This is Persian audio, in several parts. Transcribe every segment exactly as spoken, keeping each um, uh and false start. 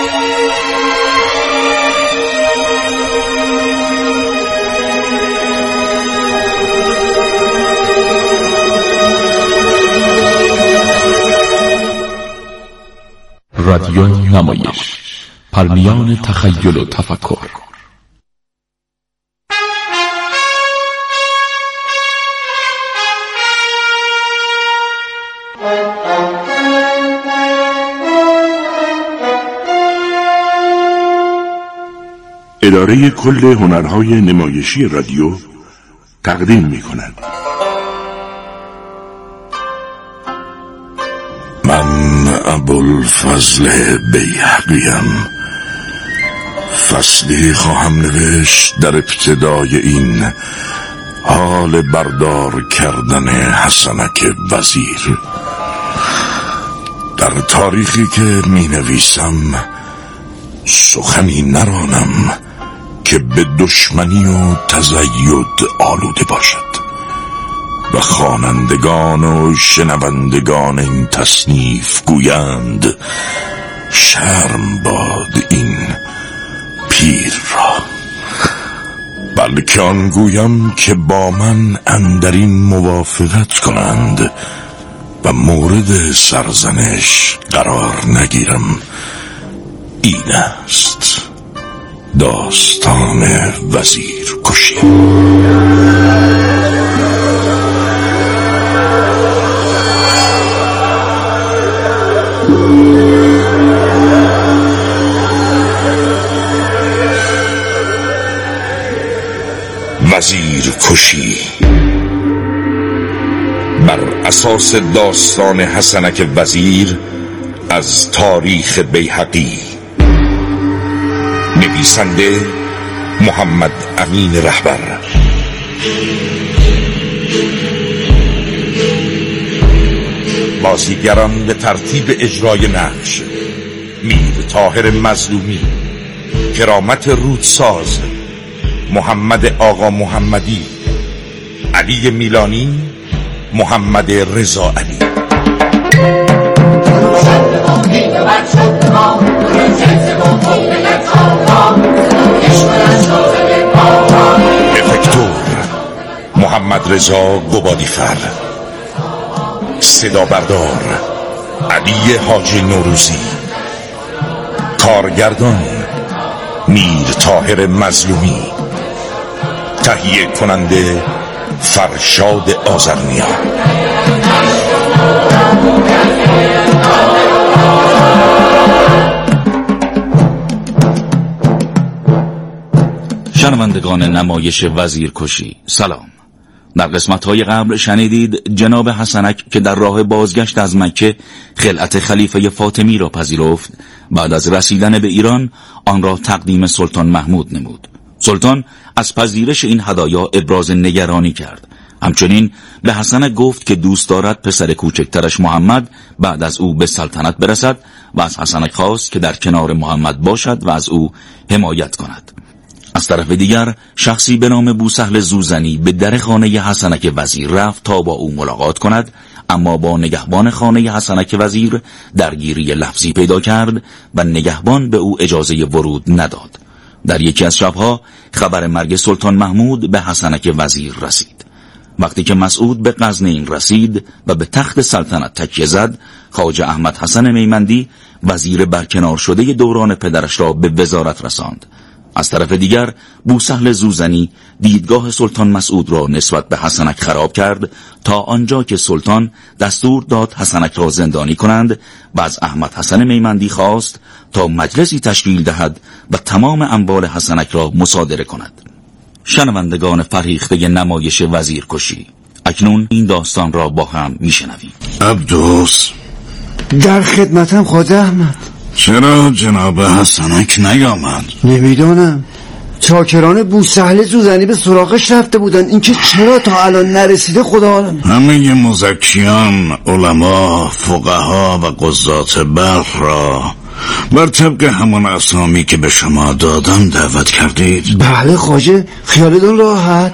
رادیو نمایش، پرمیان تخیل و تفکر. اداره کل هنرهای نمایشی رادیو تقدیم می‌کند. من ابوالفضل بیهقیم فصلی خواهم نوشت در ابتدای این حال بردار کردن حسنک وزیر. در تاریخی که می نویسم سخنی نرانم که به دشمنی و تزید آلوده باشد و خوانندگان و شنوندگان این تصنیف گویند شرم باد این پیر را، بلکه آن گویم که با من اندرین موافقت کنند و مورد سرزنش قرار نگیرم. این است داستان وزیر کشی. وزیر کشی بر اساس داستان حسنک وزیر از تاریخ بیهقی. نویسنده محمد امین رهبر. بازیگران به ترتیب اجرای نقش: میر طاهر مظلومی، کرامت رودساز، محمد آقا محمدی، علی میلانی، محمد رضا علی. افکتور محمد رضا گبادیفر. صدا بردار علی حاجی نوروزی. کارگردان میر طاهر مظلومی. تهیه کننده فرشاد آذرنیا. شنوندگان نمایش وزیر کشی، سلام. در قسمت‌های قبل شنیدید جناب حسنک که در راه بازگشت از مکه خلعت خلیفه فاطمی را پذیرفت، بعد از رسیدن به ایران آن را تقدیم سلطان محمود نمود. سلطان از پذیرش این هدایا ابراز نگرانی کرد. همچنین به حسنک گفت که دوست دارد پسر کوچکترش محمد بعد از او به سلطنت برسد و از حسنک خواست که در کنار محمد باشد و از او حمایت کند. از طرف دیگر شخصی به نام بوسهل زوزنی به در خانه حسنک وزیر رفت تا با او ملاقات کند، اما با نگهبان خانه حسنک وزیر درگیری لفظی پیدا کرد و نگهبان به او اجازه ورود نداد. در یکی از شبها خبر مرگ سلطان محمود به حسنک وزیر رسید. وقتی که مسعود به غزنین رسید و به تخت سلطنت تکیه زد، خواجه احمد حسن میمندی وزیر برکنار شده دوران پدرش را به وزارت رساند. از طرف دیگر بوسهل زوزنی دیدگاه سلطان مسعود را نسبت به حسنک خراب کرد تا آنجا که سلطان دستور داد حسنک را زندانی کنند و از احمد حسن میمندی خواست تا مجلسی تشکیل دهد و تمام اموال حسنک را مصادره کند. شنوندگان فرهیخته نمایش وزیر کشی، اکنون این داستان را با هم میشنویم. عبدوس در خدمتم خواجه احمد. چرا جناب حسنک نیامد؟ نمیدانم. چاکران بوسهل زوزنی به سراغش رفته بودن. اینکه چرا تا الان نرسیده خدا عالم. همه مزکیان، علما، فقها و قضات بلخ را بر طبق همان اسامی که به شما دادم دعوت کردید؟ بله خواجه، خیالتون راحت.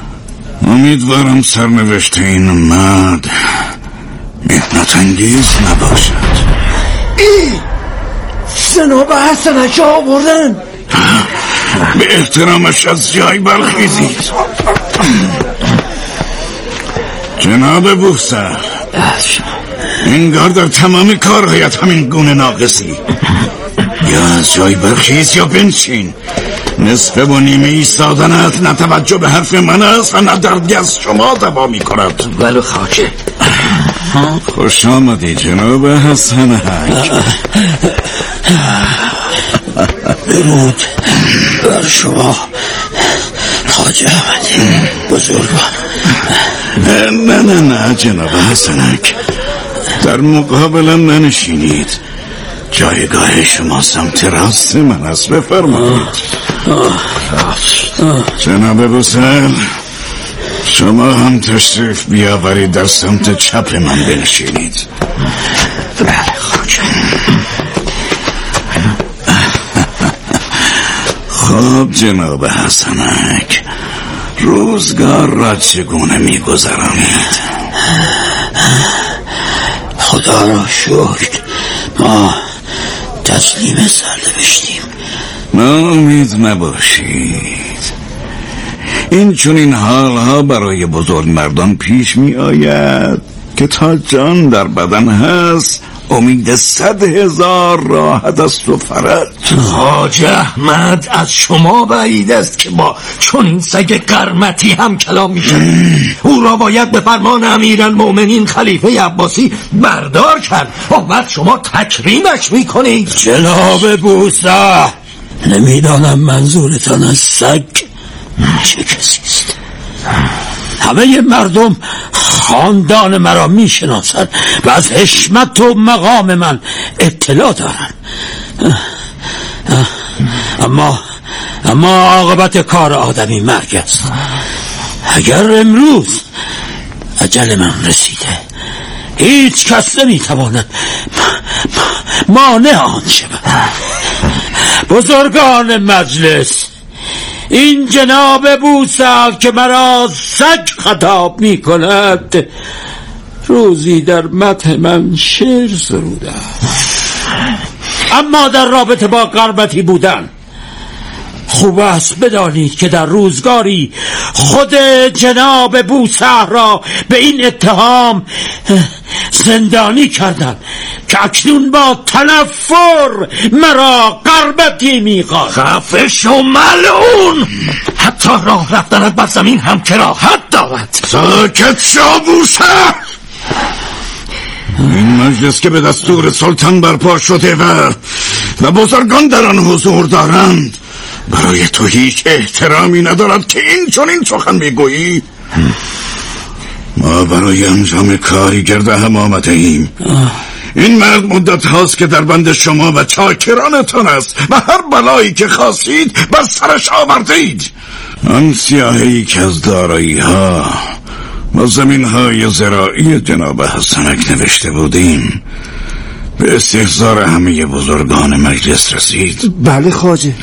امیدوارم سرنوشت این مرد محنت انگیز نباشد. ای جناب حسنک آوردن. به احترامش از جای برخیزید. جناب بوسر، انگار در تمام کارهایت همین گونه ناقصی. یا از جای برخیز یا بنشین. نصف و نیمه ایستادنت نه توجه به حرف من است و نه دردی از شما دوا می کند. بله خواجه. خوش آمدی جناب حسنک. درود بر شما خواجه احمدی بزرگوار. نه نه نه جناب حسنک، در مقابلم ننشینید. جایگاه شما سمت راست من است، بفرمایید. جناب بوسل، شما هم تشریف بیاورید در سمت چپ من بنشینید. بله خواجه. خب جناب حسنک، روزگار را چگونه می‌گذرانید؟ خدا را شکر ما تسلیم سرنوشتیم. ناامید نباشید. این چون این حالها برای بزرگ مردان پیش می آید که تا جان در بدن هست امید صد هزار راحت است و فرج. خواجه احمد از شما بعید است که با چون این سگ قرمتی هم کلام می شد. او را باید به فرمان امیرالمومنین خلیفه عباسی بردار کرد. بعد شما تکریمش می کنید. جناب بوسه، نمیدانم منظورتان از سگ چه کسی است. همه مردم خاندان مرا می شناسند و از حشمت و مقام من اطلاع دارند. اما اما عاقبت کار آدمی مرگ است. اگر امروز اجل من رسیده، هیچ کس نمی تواند مانع آن شود. بزرگان مجلس، این جناب بوسه که مرا سگ خطاب می کند روزی در مدح من شعر سروده، اما در رابطه با قربتی بودن خوب است بدانید که در روزگاری خود جناب بوسه را به این اتهام زندانی کردند که اکنون با تنفر مرا قربتی میخواد. خفه شو ملعون! حتی راه رفتنت بر زمین هم کراهت دارد. ساکت شو بوسه! این مجلس که به دستور سلطان برپا شده و و بزرگان در آن حضور دارند برای تو هیچ احترامی ندارد که این چون این سخن میگویی؟ ما برای انجام کاری گرده هم آمده ایم. این مرد مدت هاست که در بند شما و چاکرانتان است و هر بلایی که خواستید بر سرش آوردید. آن سیاهی که از دارایی ها و زمین های زراعی جناب حسنک نوشته بودیم به استحضار همه بزرگان مجلس رسید. بله خواجه.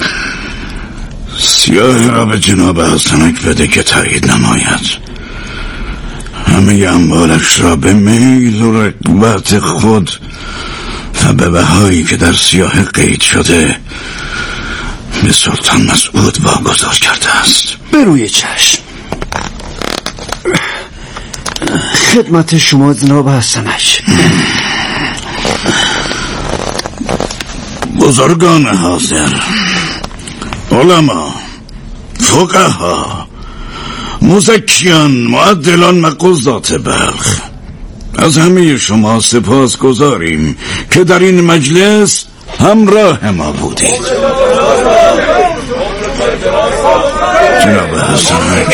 سیاه را به جناب حسنک بده که تایید نماید. همه اموالش را به میل و رغبت خود و به بهایی که در سیاه قید شده به سلطان مسعود واگذار کرده است. به روی چشم. خدمت شما جناب حسنک. بزرگان حاضر، علما، فقها، مزکیان، معدلان و قضات بلخ، از همه شما سپاس گذاریم که در این مجلس همراه ما بودید. جناب حسنک،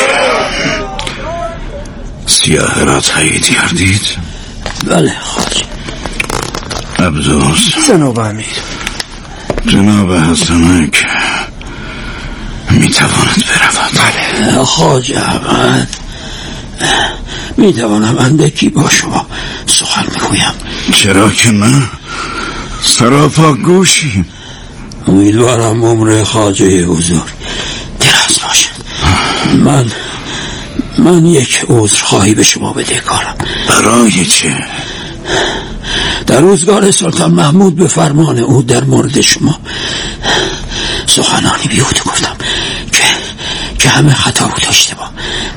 سیاه را تایید کردید؟ بله خواجه. عبدوس. جناب امیر. جناب حسنک می تواند برود؟ بله خواجه احمد، می توانم اندکی با شما سخن بگویم. چرا که نه، سراپا گوشیم. امیدوارم عمر خواجه حضور دراز باشد. من من یک عذرخواهی به شما بدهکارم. برای چه؟ در روزگار سلطان محمود به فرمان او در مورد شما سخنانی بیهوده گفتم که که همه خطا بود اشتباه.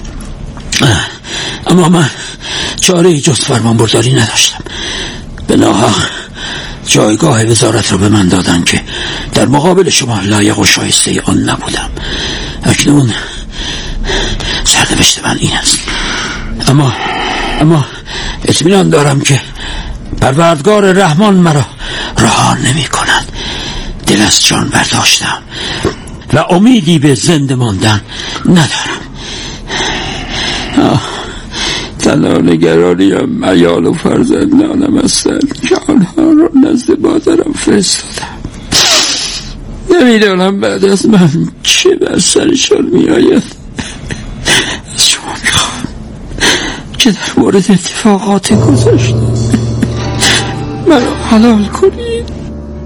اما من چاره جز فرمان برداری نداشتم. به ناحق جایگاه وزارت را به من دادن که در مقابل شما لایق و شایسته آن نبودم. اکنون سرنوشت من این است. اما اما اطمینان دارم که پروردگار رحمان مرا رها نمی کند. دل از جان برداشتم و امیدی به زنده ماندن ندارم. تنها نگرانیم عیال و فرزندانم هستند که آنها را نزد مادرم فرستادم. نمیدانم بعد از من چه بر سرشان می آید. از شما میخوام که در مورد اتفاقات گذشته منو حلال کنید.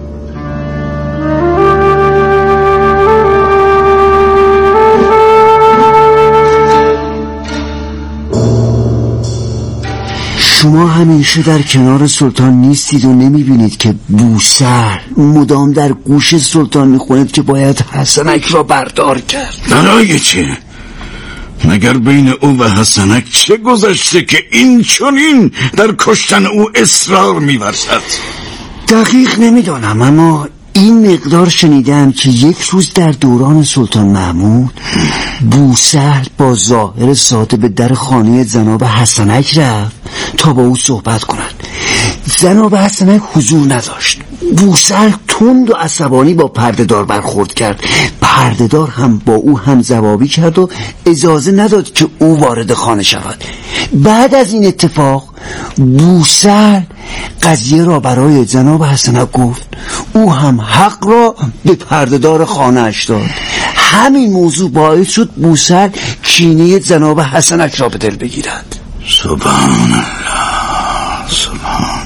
شما همیشه در کنار سلطان نیستید و نمیبینید که بوسهل مدام در گوش سلطان میخوند که باید حسنک را بردار کرد. برای چه؟ مگر بین او و حسنک چه گذشته که این چنین در کشتن او اصرار می‌ورزد؟ دقیق نمیدانم، اما این مقدار شنیدم که یک روز در دوران سلطان محمود بوسهل با ظاهر ساده به در خانه جناب حسنک رفت تا با او صحبت کند. جناب حسنک حضور نداشت. بوسهل تند و عصبانی با پردهدار برخورد کرد. پردهدار هم با او هم جوابی کرد و اجازه نداد که او وارد خانه شود. بعد از این اتفاق بوسهل قضیه را برای جناب حسنک گفت. او هم حق را به پردهدار خانه اش داد. همین موضوع باعث شد بوسهل کینه جناب حسنک را به دل بگیرد. سبحان الله، سبحان الله.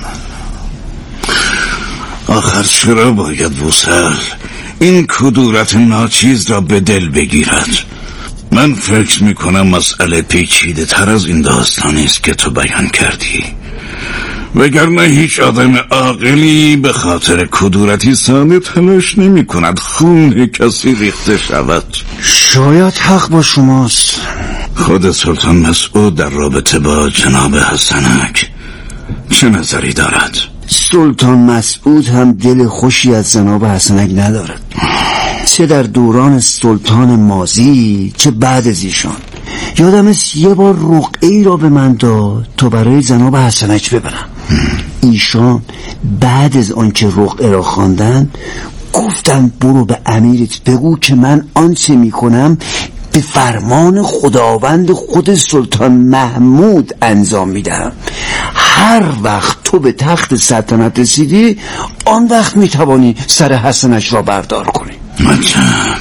آخر چرا باید بوسهل این کدورت ناچیز را به دل بگیرد؟ من فکر میکنم مسئله پیچیده تر از این داستانی است که تو بیان کردی، وگرنه هیچ آدم عاقلی به خاطر کدورتی ساده تلاش نمی کند خون کسی ریخته شود. شاید حق با شماست. خود سلطان مسعود در رابطه با جناب حسنک چه نظری دارد؟ سلطان مسعود هم دل خوشی از جناب حسنک ندارد، چه در دوران سلطان ماضی چه بعد از ایشان. یادم است یه بار رقعه‌ای را به من داد تا برای جناب حسنک ببرم. ایشان بعد از آنکه رقعه را خواندند گفتن برو به امیرت بگو که من آنچه میکنم به فرمان خداوند خود سلطان محمود انجام میدهم. هر وقت تو به تخت سلطنت رسیدی آن وقت میتوانی سر حسنک را بردار کنی. مطلب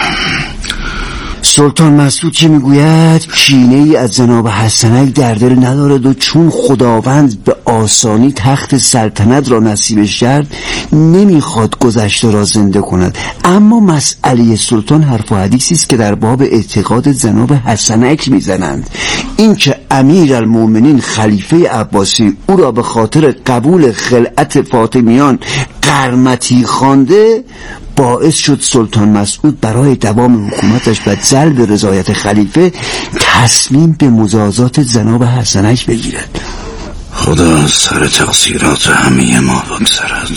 سلطان مسعود که میگوید کینه ای از جناب حسنک در دل ندارد و چون خداوند به آسانی تخت سلطنت را نصیبش کرد نمیخواد گذشته را زنده کند. اما مسئله سلطان حرف و حدیثی است که در باب اعتقاد جناب حسنک میزنند. این که امیرالمومنین خلیفه عباسی او را به خاطر قبول خلعت فاطمیان قرمطی خوانده باعث شد سلطان مسعود برای دوام حکومتش و جلب رضایت خلیفه تصمیم به مجازات جناب حسنک بگیرد. خدا سر تقصیرات همه ما بگذرد.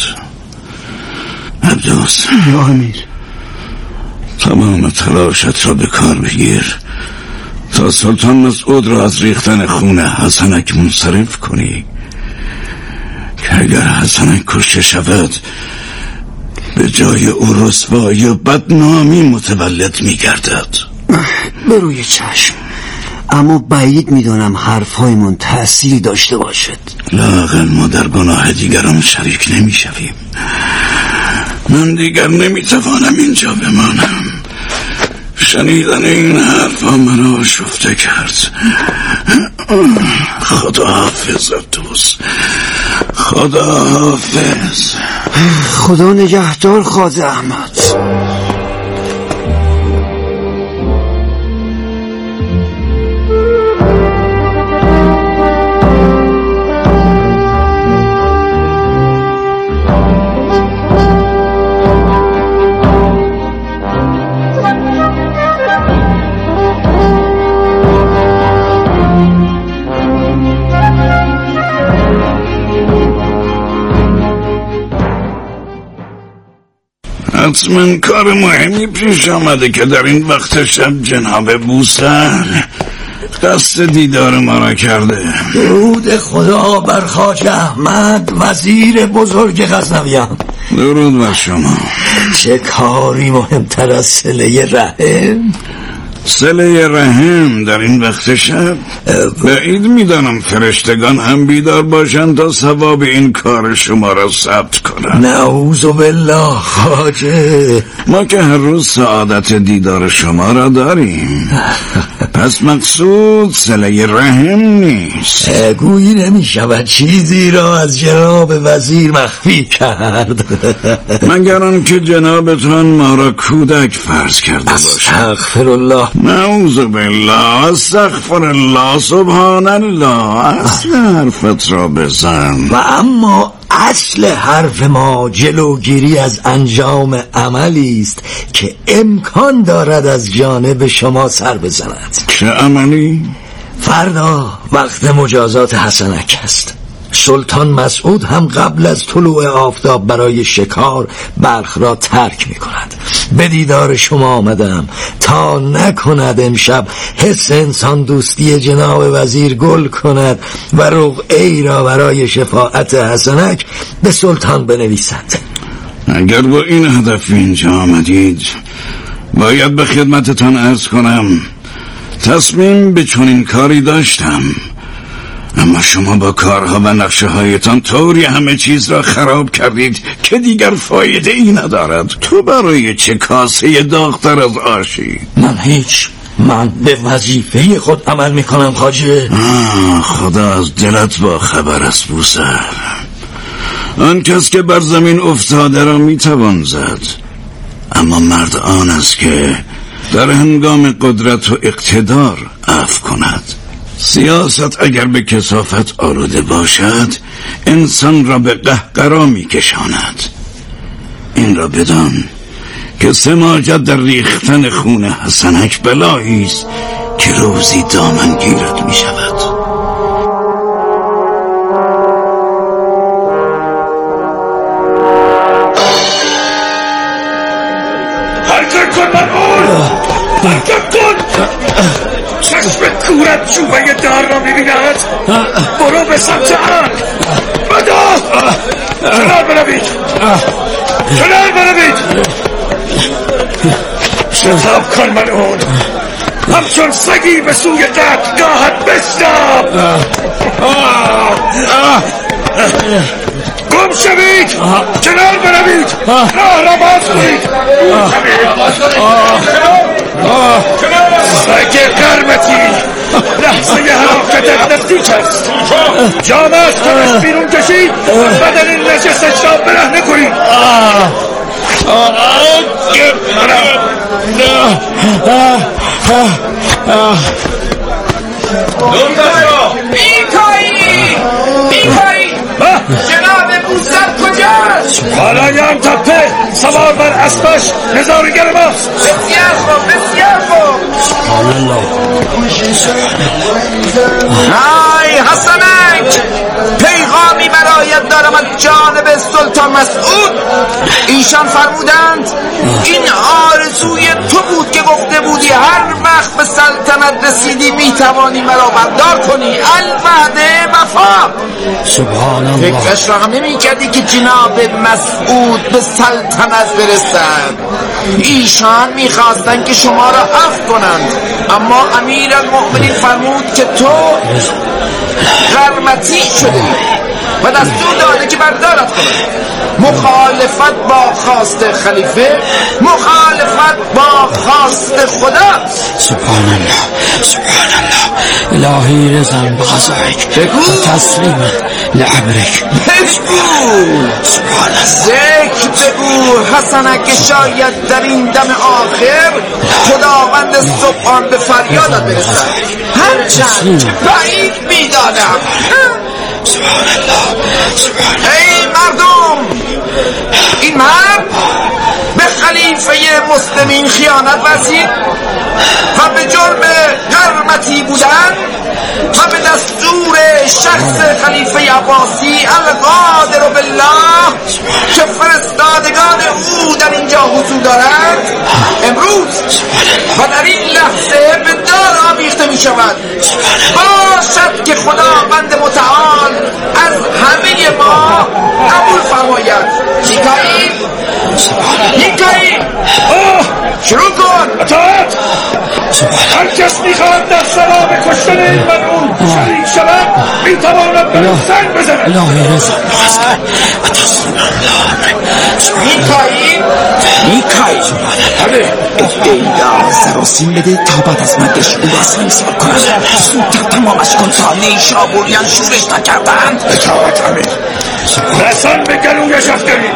عبدوس، یا امیر، تمام تلاشت را به کار بگیر تا سلطان مسعود را از ریختن خون حسنک منصرف کنی که اگر حسنک کشته شود به جای او رسوایی و بدنامی متولد می گردد. به روی چشم، اما بعید می دانم حرفهای من تأثیری داشته باشد. لااقل ما در گناه دیگران شریک نمی شویم. من دیگر نمی توانم اینجا بمانم. شنیدن این حرفا مرا شفته کرد. خدا حافظ عبدوس، خدا حافظ. خدا نگهدار خواجه احمد. حتما کار مهمی پیش آمده که در این وقت شب جناب بوسهل قصد دیدار ما را کرده. درود خدا بر خواجه احمد وزیر بزرگ غزنویان. درود بر شما. چه کاری مهمتر از صله رحم؟ صله رحم در این وقت شب؟ بعید میدانم فرشتگان هم بیدار باشند تا ثواب این کار شما را ثبت کنند. نعوذ بالله خواجه. ما که هر روز سعادت دیدار شما را داریم، پس مقصود صله رحم نیست. گویی نمی شود چیزی را از جناب وزیر مخفی کرد. مگر آن که جنابتان ما را کودک فرض کرده باشد. استغفر الله. نعوذ بالله، استغفر الله، سبحان الله. اصل حرفت را بزن. و اما اصل حرف ما جلوگیری از انجام عملی است که امکان دارد از جانب شما سر بزند. چه عملی؟ فردا وقت مجازات حسنک است. سلطان مسعود هم قبل از طلوع آفتاب برای شکار بلخ را ترک می کند. به دیدار شما آمدم تا نکند امشب حس انسان دوستی جناب وزیر گل کند و رقعه‌ای را برای شفاعت حسنک به سلطان بنویسد. اگر با این هدف اینجا آمدید، باید به خدمتتان عرض کنم تصمیم به چنین کاری داشتم، اما شما با کارها و نقشه هایتان طوری همه چیز را خراب کردید که دیگر فایده ای ندارد. تو برای چه کاسه داغ‌تر از آشی؟ من هیچ، من به وظیفه خود عمل میکنم خواجه. خدا از دلت با خبر است بوسهل. آن کس که بر زمین افتاده را میتوان زد، اما مرد آن است که در هنگام قدرت و اقتدار عفو کند. سیاست اگر به کثافت آلوده باشد انسان را به قهقرا می کشاند. این را بدان که سماجت در ریختن خون حسنک بلایی است که روزی دامنگیرت می شود. حرکت کن مرمون، حرکت کن. چشم کورت چوبه دار را می‌بیند. برو به سمت عقل. بدا کنار بروید، کنار بروید. شتاب کن ملعون، همچون سگی به سوی قتلگاهت بشتاب. گم شوید، کنار بروید، راه را باز کنید. سگ قرمتی، لحظه حرکتت نزدیک است. جامعه است که از بیرون کشید، بدن این نجسش را برهنه کنید. بیکایی بیکایی جناب بوسهل کجاست؟ بالای آن تپه سوار بر اسبش نظارگر ماست. بسیار خوب، بسیار خوب. سبحان الله. های حسنک، پیغامی برایت دارم از جانب سلطان مسعود. ایشان فرمودند این آرزوی تو بود که گفته بودی هر وقت به سلطنت رسیدی میتوانی مرا بردار کنی. الوعده وفا. سبحان الله. فکرش را هم نمی کردی که جناب مسعود به سلطنت برسند. ایشان میخواستند که شما را عفو کنند، اما امیرالمؤمنین فرمود که تو قرمطی شده و دستور داده که بردارت کنند. مخالفت با خواست خلیفه مخالفت با خواست خدا. سبحان الله، سبحان الله. الهی رضا بقضائک و تسلیم لعمرک. بگو سبحان الله. ذکر بگو حسنک که شاید در این دم آخر خداوند سبحان به فریادت برسد. هرچند بعید میدانم. سبحان الله، سبحان الله. ای مردم، این مرد به خلیفه مسلمین خیانت ورزید و به جرم قرمطی بودن و به دستور شخص خلیفه عباسی القادر بالله که فرستادگان او در اینجا شود. باشد که خداوند متعال از همه ما قبول فرماید. میکائیل میکائیل شروع کن. اطاعت. هر کس میخواهد در سلام کشتن این مرمون شریک شود میتواند به سنگ بزند. میکائیل میکائیل بله. دیگه سراسیم بده تا بعد از مرگش او را سنگسار کنند. زودتر تمامش کن تا نیشابوریان شورش نکردند. اطاعت امیر. رسان به گلویش افکنید.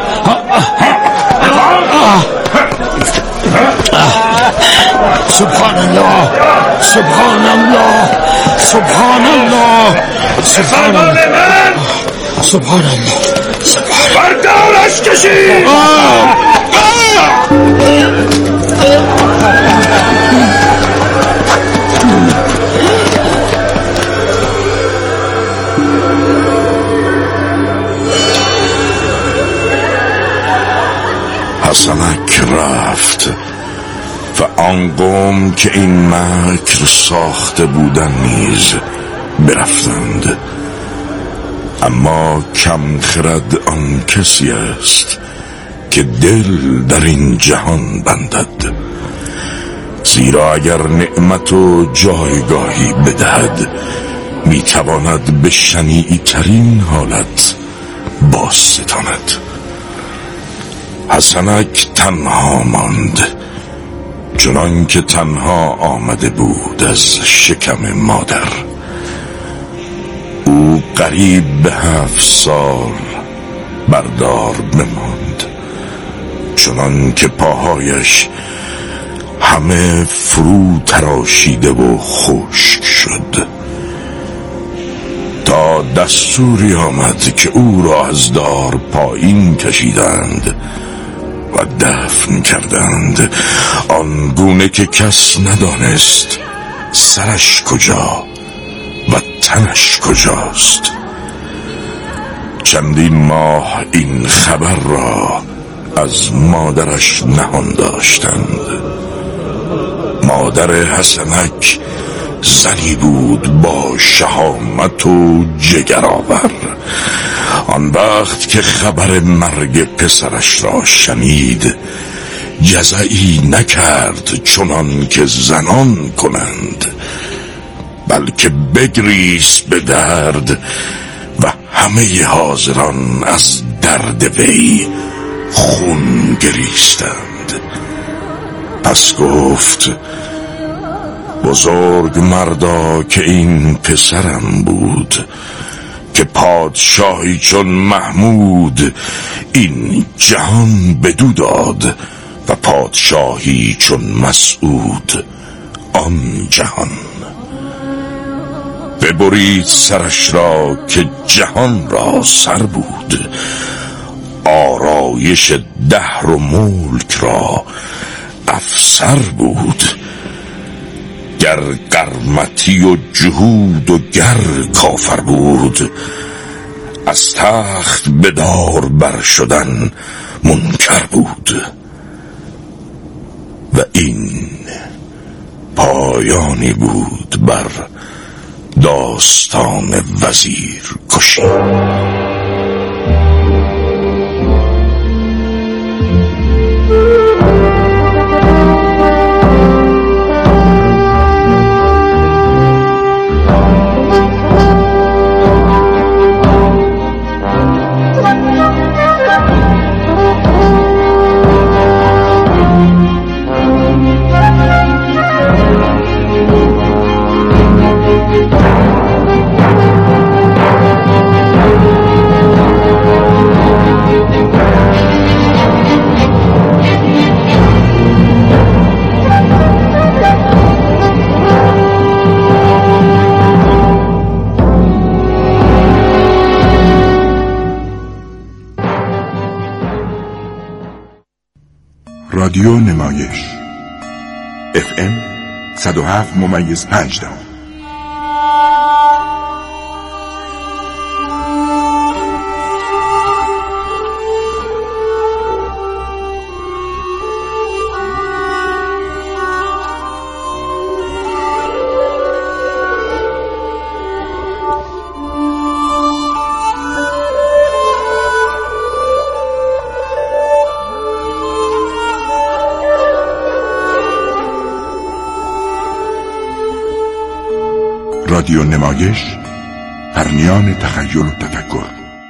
سبحان الله سبحان الله سبحان الله سبحان من سبحان الله بردارش کشید. حسنک رفت و آن قوم که این مکر ساخته بودن نیز برفتند. اما کم خرد آن کسی است که دل در این جهان بندد، زیرا اگر نعمت و جایگاهی بدهد میتواند به شنیعی ترین حالت باز ستاند. حسنک تنها ماند، چنان که تنها آمده بود از شکم مادر. او قریب به هفت سال بردار بماند، چنان که پاهایش همه فرو تراشیده و خشک شد، تا دستوری آمد که او را از دار پایین کشیدند و دفن کردند، آنگونه که کس ندانست سرش کجا و تنش کجاست. چندین ماه این خبر را از مادرش نهان داشتند. مادر حسنک زنی بود با شهامت و جگرآور. آن وقت که خبر مرگ پسرش را شنید جزعی نکرد چنان که زنان کنند، بلکه بگریست به درد و همه حاضران از درد وی خون گریستند. پس گفت: بزرگ مردا که این پسرم بود که پادشاهی چون محمود این جهان بدو داد و پادشاهی چون مسعود آن جهان. ببرید سرش را که جهان را سر بود، آرایش دهر و ملک را افسر بود. گر قرمطی و جهود و گر کافر بود، از تخت بدار بر شدن منکر بود. و این پایانی بود بر داستان وزیر کشی. رادیو نمایش اف ام صد و هفت ممیز پنج دهم. رادیو نمایش، پرمیان تخیل و تفکر.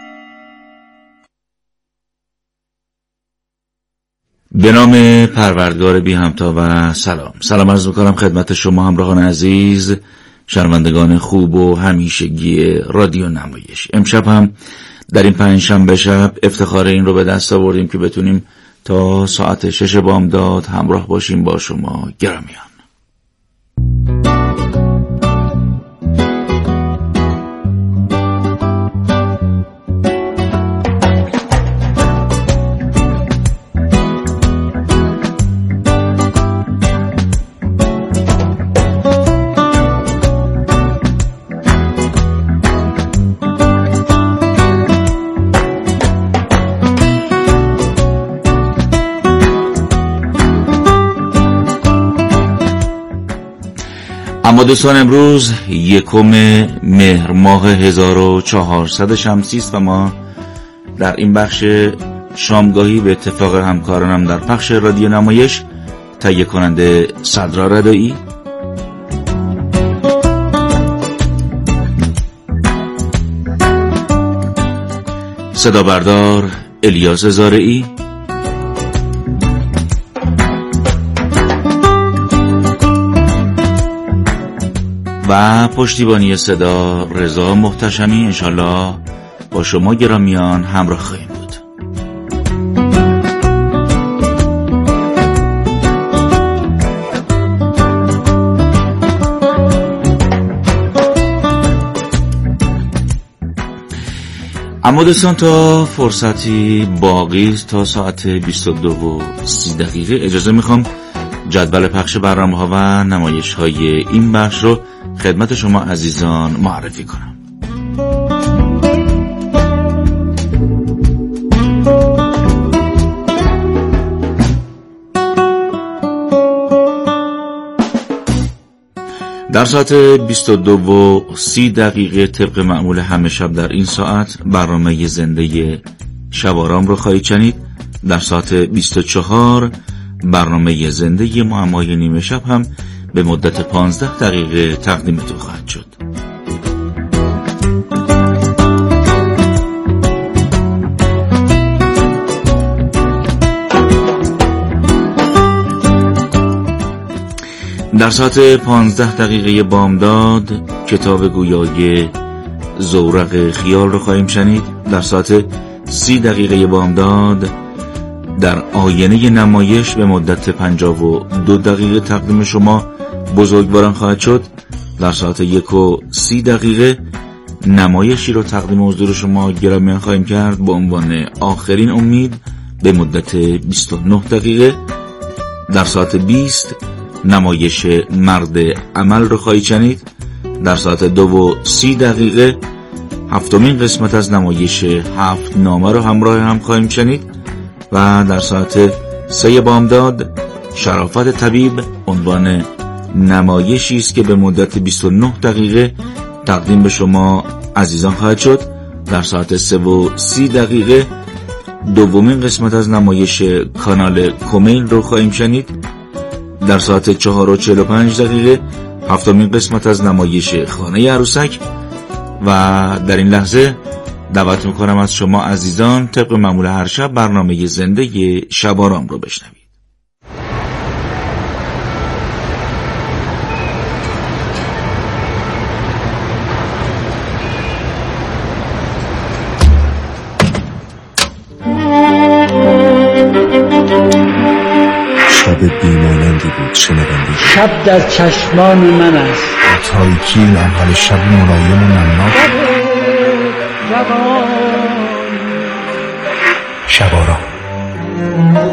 به نام پروردگار بی همتا و سلام. سلام عرض می‌کنم خدمت شما همراهان عزیز، شنوندگان خوب و همیشگی رادیو نمایش. امشب هم در این پنجشنبه شب افتخار این رو به دست آوردیم که بتونیم تا ساعت شش بامداد همراه باشیم با شما گرامیان. اما دوستان، امروز یکم مهر ماه هزار و چهارصد شمسی است و ما در این بخش شامگاهی به اتفاق همکارانم در پخش رادیو نمایش، تهیه کننده صدرا ردایی، صدا بردار الیاس زارعی و پشتیبانی صدا رضا محتشمی انشالله با شما گرامیان همراه خواهیم بود. اما دوستان، تا فرصتی باقی است تا ساعت بیست و دو و سی دقیقه اجازه میخوام جدول پخش برنامه ها و نمایش های این بخش رو خدمت شما عزیزان معرفی کنم. در ساعت بیست و دو و سی دقیقه طبق معمول همه شب در این ساعت برنامه زنده شب آرام رو خواهید شنید. در ساعت بیست و چهار برنامه زنده معمای نیمه شب هم به مدت پانزده دقیقه تقدیمتون خواهد شد. در ساعت پانزده دقیقه بامداد کتاب گویای زورق خیال رو خواهیم شنید. در ساعت سی دقیقه بامداد در آینه نمایش به مدت پنجاه و دو دقیقه تقدیم شما بزرگواران خواهد شد. در ساعت یک و سی دقیقه نمایشی رو تقدیم حضور شما گرامیان خواهیم کرد با عنوان آخرین امید به مدت بیست و نه دقیقه. در ساعت بیست نمایش مرد عمل رو خواهید شنید. در ساعت دو و سی دقیقه هفتمین قسمت از نمایش هفت نامه رو همراه هم خواهیم شنید و در ساعت سه بامداد شرافت طبیب عنوان نمایشی است که به مدت بیست و نه دقیقه تقدیم به شما عزیزان خواهد شد. در ساعت سه و سی دقیقه دومین قسمت از نمایش کانال کومیل رو خواهیم شنید. در ساعت چهار و چهل و پنج دقیقه هفتمین قسمت از نمایش خانه عروسک و در این لحظه دعوت میکنم از شما عزیزان طبق معمول هر شب برنامه زنده شب آرام رو بشنوید. شب بیمانندی بود شنوندگی. شب در چشمان من است. تاریکی لمحل شب ملایم و نمناک. جوان شب آرام.